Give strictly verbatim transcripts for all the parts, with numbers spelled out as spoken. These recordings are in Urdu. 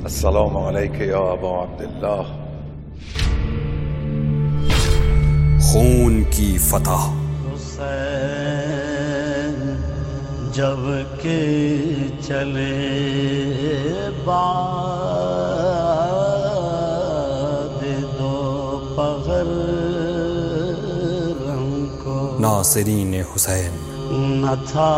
السلام علیک یا ابا عبداللہ۔ خون کی فتح۔ حسین جب کہ چلے بعد دو پہر کو ناصرین حسین نہ تھا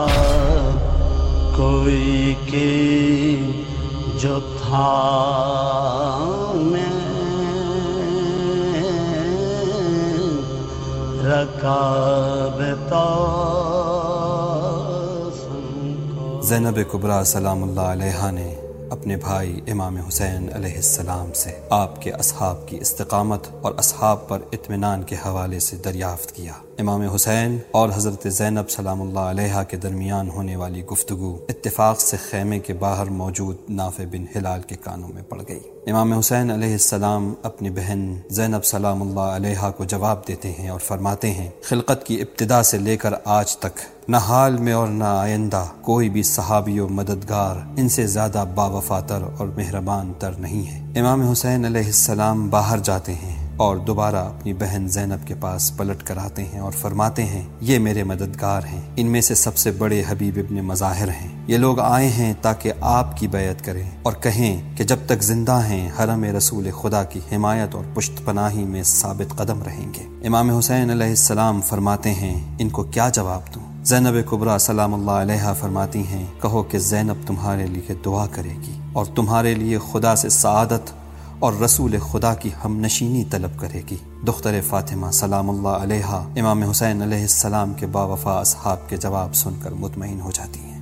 کوئی کہ جو تھا میں رکاب تاسم کو۔ زینب کبریٰ سلام اللہ علیہا نے اپنے بھائی امام حسین علیہ السلام سے آپ کے اصحاب کی استقامت اور اصحاب پر اطمینان کے حوالے سے دریافت کیا۔ امام حسین اور حضرت زینب سلام اللہ علیہا کے درمیان ہونے والی گفتگو اتفاق سے خیمے کے باہر موجود نافع بن ہلال کے کانوں میں پڑ گئی۔ امام حسین علیہ السلام اپنی بہن زینب سلام اللہ علیہا کو جواب دیتے ہیں اور فرماتے ہیں، خلقت کی ابتدا سے لے کر آج تک نہ حال میں اور نہ آئندہ کوئی بھی صحابی و مددگار ان سے زیادہ باوفاتر اور مہربان تر نہیں ہے۔ امام حسین علیہ السلام باہر جاتے ہیں اور دوبارہ اپنی بہن زینب کے پاس پلٹ کر آتے ہیں اور فرماتے ہیں، یہ میرے مددگار ہیں، ان میں سے سب سے بڑے حبیب ابن مظاہر ہیں، یہ لوگ آئے ہیں تاکہ آپ کی بیعت کریں اور کہیں کہ جب تک زندہ ہیں حرم رسول خدا کی حمایت اور پشت پناہی میں ثابت قدم رہیں گے۔ امام حسین علیہ السلام فرماتے ہیں، ان کو کیا جواب دوں؟ زینب کبریٰ سلام اللہ علیہا فرماتی ہیں، کہو کہ زینب تمہارے لیے دعا کرے گی اور تمہارے لیے خدا سے سعادت اور رسول خدا کی ہم نشینی طلب کرے گی۔ دختر فاطمہ سلام اللہ علیہا امام حسین علیہ السلام کے باوفا اصحاب کے جواب سن کر مطمئن ہو جاتی ہیں۔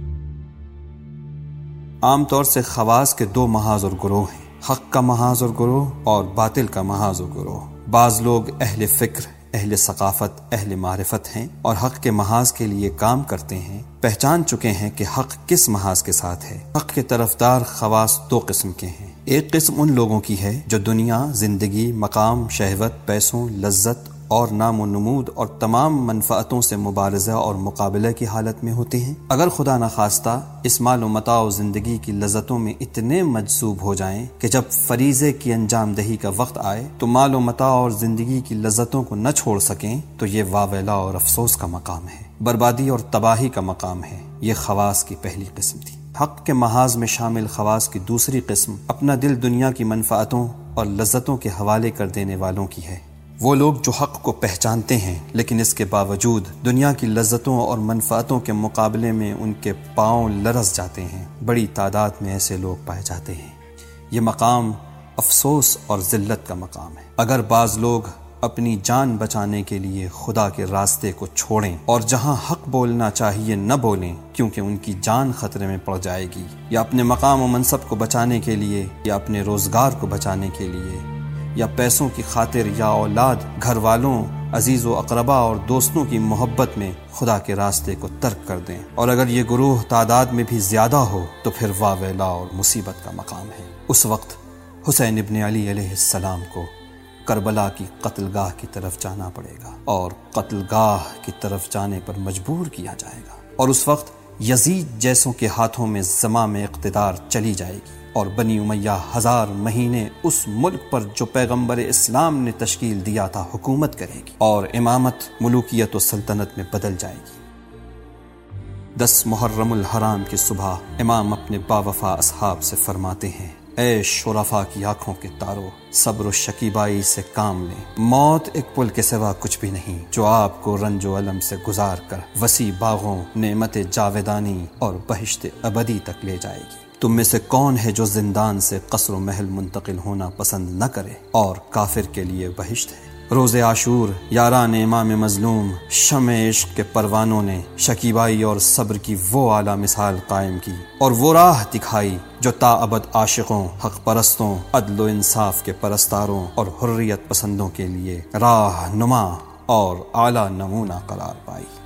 عام طور سے خواص کے دو محاذ اور گروہ ہیں، حق کا محاذ اور گروہ اور باطل کا محاذ اور گروہ۔ بعض لوگ اہل فکر، اہل ثقافت، اہل معرفت ہیں اور حق کے محاذ کے لیے کام کرتے ہیں، پہچان چکے ہیں کہ حق کس محاذ کے ساتھ ہے۔ حق کے طرفدار خواص دو قسم کے ہیں، ایک قسم ان لوگوں کی ہے جو دنیا، زندگی، مقام، شہوت، پیسوں، لذت اور نام و نمود اور تمام منفعتوں سے مبارزہ اور مقابلہ کی حالت میں ہوتے ہیں۔ اگر خدا نخواستہ اس مال و متاع و زندگی کی لذتوں میں اتنے مجذوب ہو جائیں کہ جب فریضے کی انجام دہی کا وقت آئے تو مال و متاع اور زندگی کی لذتوں کو نہ چھوڑ سکیں، تو یہ واویلا اور افسوس کا مقام ہے، بربادی اور تباہی کا مقام ہے۔ یہ خواص کی پہلی قسم تھی۔ حق کے محاذ میں شامل خواص کی دوسری قسم اپنا دل دنیا کی منفعتوں اور لذتوں کے حوالے کر دینے والوں کی ہے۔ وہ لوگ جو حق کو پہچانتے ہیں لیکن اس کے باوجود دنیا کی لذتوں اور منفعتوں کے مقابلے میں ان کے پاؤں لرز جاتے ہیں، بڑی تعداد میں ایسے لوگ پائے جاتے ہیں۔ یہ مقام افسوس اور ذلت کا مقام ہے۔ اگر بعض لوگ اپنی جان بچانے کے لیے خدا کے راستے کو چھوڑیں اور جہاں حق بولنا چاہیے نہ بولیں کیونکہ ان کی جان خطرے میں پڑ جائے گی، یا اپنے مقام و منصب کو بچانے کے لیے، یا اپنے روزگار کو بچانے کے لیے، یا پیسوں کی خاطر، یا اولاد، گھر والوں، عزیز و اقربا اور دوستوں کی محبت میں خدا کے راستے کو ترک کر دیں، اور اگر یہ گروہ تعداد میں بھی زیادہ ہو تو پھر واویلا اور مصیبت کا مقام ہے۔ اس وقت حسین ابن علی علیہ السلام کو کربلا کی قتل گاہ کی طرف جانا پڑے گا اور قتل گاہ کی طرف جانے پر مجبور کیا جائے گا، اور اس وقت یزید جیسوں کے ہاتھوں میں زمام اقتدار چلی جائے گی اور بنی امیہ ہزار مہینے اس ملک پر جو پیغمبر اسلام نے تشکیل دیا تھا حکومت کرے گی، اور امامت ملوکیت و سلطنت میں بدل جائے گی۔ دس محرم الحرام کی صبح امام اپنے باوفا اصحاب سے فرماتے ہیں، اے شرفا کی آنکھوں کے تارو، صبر و شکیبائی سے کام لیں، موت ایک پل کے سوا کچھ بھی نہیں جو آپ کو رنج و علم سے گزار کر وسیع باغوں، نعمت جاودانی اور بہشت ابدی تک لے جائے گی۔ تم میں سے کون ہے جو زندان سے قصر و محل منتقل ہونا پسند نہ کرے، اور کافر کے لیے بہشت ہے۔ روز عاشور یاران امام مظلوم شمع عشق کے پروانوں نے شکیبائی اور صبر کی وہ اعلیٰ مثال قائم کی اور وہ راہ دکھائی جو تا ابد عاشقوں، حق پرستوں، عدل و انصاف کے پرستاروں اور حریت پسندوں کے لیے راہ نما اور اعلیٰ نمونہ قرار پائی۔